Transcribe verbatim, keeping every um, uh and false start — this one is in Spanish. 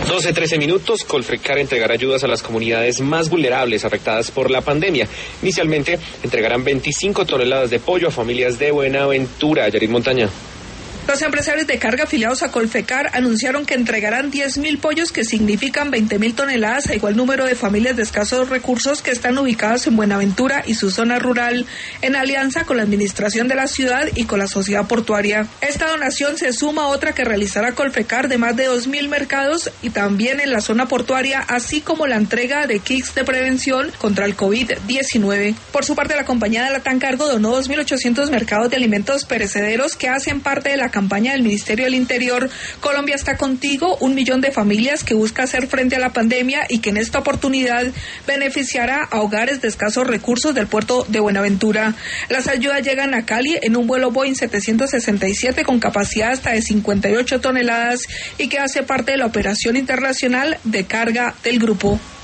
doce trece minutos, Colfecar entregará ayudas a las comunidades más vulnerables afectadas por la pandemia. Inicialmente entregarán veinticinco toneladas de pollo a familias de Buenaventura. Yarit Montaña. Los empresarios de carga afiliados a Colfecar anunciaron que entregarán diez mil pollos, que significan veinte mil toneladas a igual número de familias de escasos recursos que están ubicadas en Buenaventura y su zona rural, en alianza con la administración de la ciudad y con la sociedad portuaria. Esta donación se suma a otra que realizará Colfecar de más de dos mil mercados y también en la zona portuaria, así como la entrega de kits de prevención contra el COVID diecinueve. Por su parte, la compañía de Latam Cargo donó dos mil ochocientos mercados de alimentos perecederos que hacen parte de la campaña del Ministerio del Interior Colombia está contigo, un millón de familias que busca hacer frente a la pandemia y que en esta oportunidad beneficiará a hogares de escasos recursos del puerto de Buenaventura. Las ayudas llegan a Cali en un vuelo Boeing setecientos sesenta y siete con capacidad hasta de cincuenta y ocho toneladas y que hace parte de la operación internacional de carga del grupo.